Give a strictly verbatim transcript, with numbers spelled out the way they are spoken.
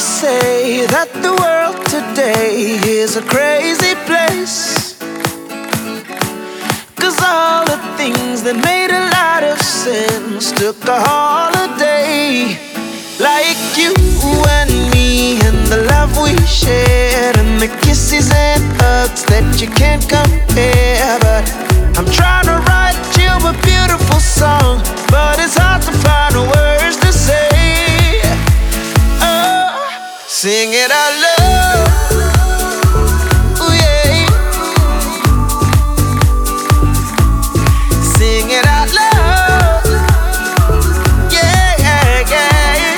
say that the world today is a crazy place, 'cause all the things that made a lot of sense took a holiday. Like you and me and the love we shared and the kisses and hugs that you can't compare.